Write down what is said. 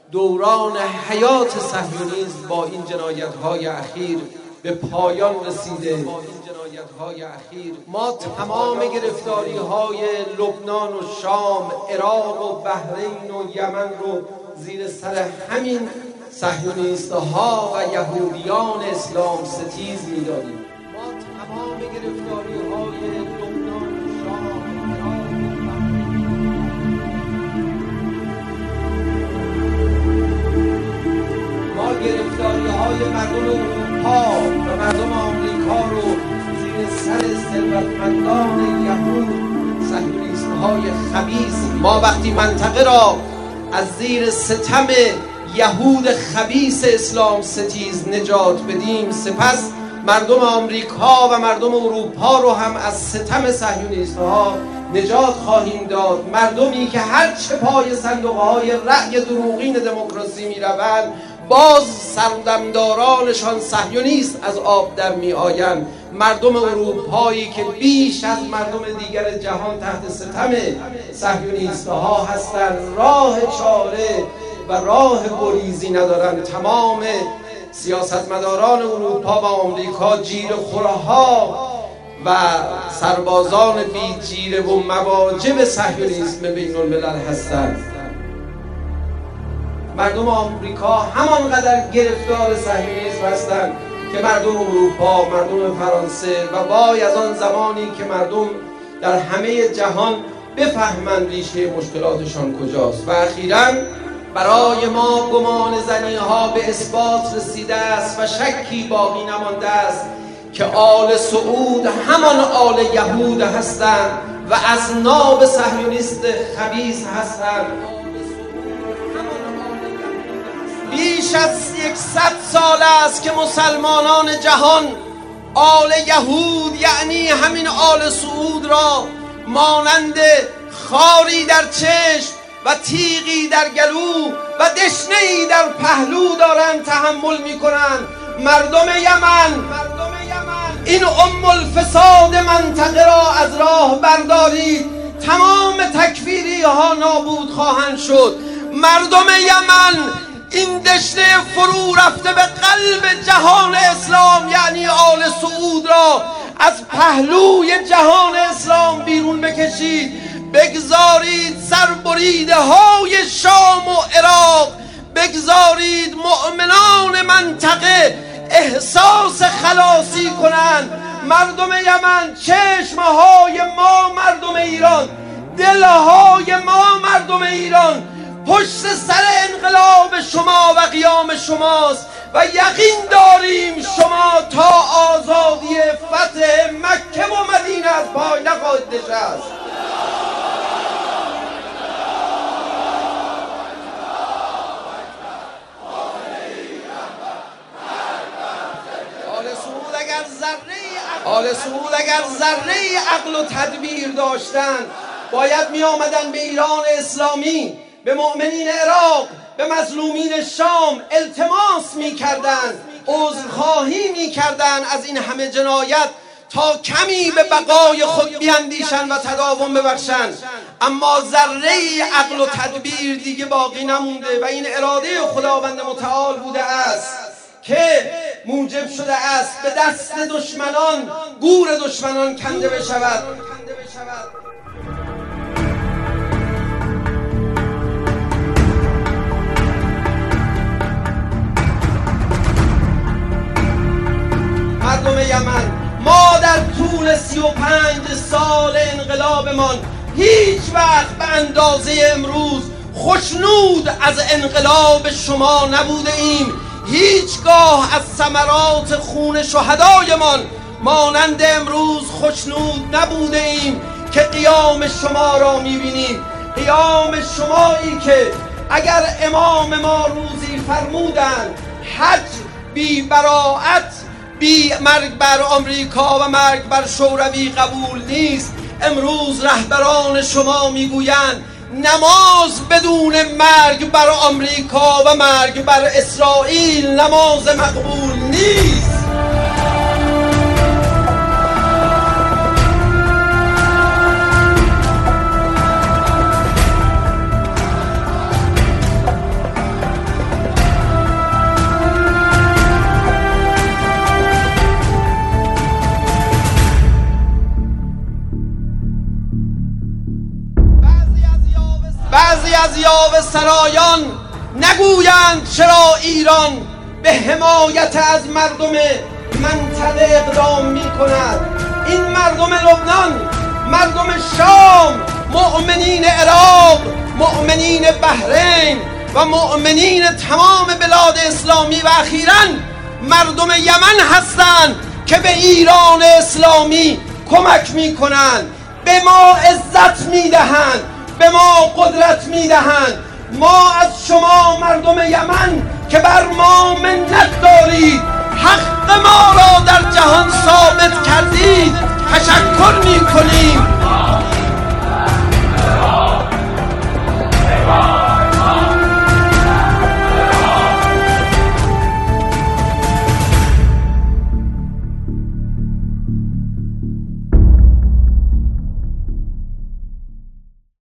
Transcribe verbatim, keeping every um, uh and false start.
دوران حیات صهیونیسم با این جنایت‌های اخیر به پایان رسیده. ما تمام گرفتاری‌های لبنان و شام، عراق و بحرین و یمن رو زیر سر همین صهیونیست‌ها و یهودیان اسلام ستیز می‌دادیم. ما تمام گرفتاری‌های لبنان و شام، ما گرفتاری‌های مردم اروپا و مردم آمریکا رو زیر سر ثروتمندان یهود، صهیونیست‌های خبیث، ما وقتی منطقه را از زیر ستم یهود خبیث اسلام ستیز نجات بدیم، سپس مردم آمریکا و مردم اروپا رو هم از ستم صهیونیست‌ها نجات خواهیم داد. مردمی که هرچه پای صندوق‌های رأی دروغین دموکراسی می‌روند، باز سردمدارانشان صهیونیست از آب در می آیند. مردم اروپایی که بیش از مردم دیگر جهان تحت ستم صهیونیست‌ها هستند، راه چاره و راه گریزی ندارند. تمام سیاستمداران اروپا و آمریکا جیره‌خورها و سربازان بی جیره و مواجب صهیونیسم بین الملل هستند. مردم آمریکا همانقدر گرفتار صهیونیسم هستند که مردم اروپا، مردم فرانسه، و وای از آن زمانی که مردم در همه جهان بفهمند ریشه مشکلاتشان کجاست. و اخیراً برای ما گمان زنی ها به اثبات رسیده است و شکی باقی نمانده است که آل سعود همان آل یهود هستند و از ناب صهیونیست خبیث هستند. بیش از یکصد سال است که مسلمانان جهان آل یهود، یعنی همین آل سعود را مانند خاری در چشم و تیغی در گلو و دشنه‌ای در پهلو دارند تحمل می‌کنند. مردم یمن، این ام الفساد منطقه را از راه بردارید، تمام تکفیری ها نابود خواهند شد. مردم یمن، این دشنه فرو رفته به قلب جهان اسلام، یعنی آل سعود را از پهلوی جهان اسلام بیرون بکشید. بگذارید سربریده های شام و عراق، بگذارید مؤمنان منطقه احساس خلاصی کنند. مردم یمن، چشمهای ما مردم ایران، دلهای ما مردم ایران پشت سر انقلاب شما و قیام شماست و یقین داریم شما تا آزادی فتح مکه و مدینه از پای نخواهید نشست. آل سعود اگر ذره عقل و تدبیر داشتن، باید می آمدن به ایران اسلامی، به مؤمنین عراق، به مظلومین شام التماس می کردن، عذرخواهی می کردن از این همه جنایت تا کمی به بقای خود بیندیشن و تداوم ببخشن. اما ذره عقل و تدبیر دیگه باقی نمونده و این اراده خداوند متعال بوده است که موجب شده است به دست دشمنان، گور دشمنان کنده بشود. مردم یمن، ما در طول سی و پنج سال انقلابمان هیچ وقت به اندازه امروز خوشنود از انقلاب شما نبوده ایم. هیچگاه از ثمرات خون شهدایمان مانند امروز خوشنود نبوده ایم که قیام شما را میبینیم. قیام شمایی که اگر امام ما روزی فرمودند حج بی براءت، بی مرگ بر آمریکا و مرگ بر شوروی قبول نیست، امروز رهبران شما میگویند نماز بدون مرگ بر آمریکا و مرگ بر اسرائیل نماز مقبول نیست. شرایان نگویند چرا ایران به حمایت از مردم منطقه اقدام می کند. این مردم لبنان، مردم شام، مؤمنین عراق، مؤمنین بحرین و مؤمنین تمام بلاد اسلامی و اخیراً مردم یمن هستند که به ایران اسلامی کمک می کنند، به ما عزت می دهند، به ما قدرت می دهند. ما از شما مردم یمن که بر ما منت دارید، حق ما را در جهان ثابت کردید، تشکر می کنیم.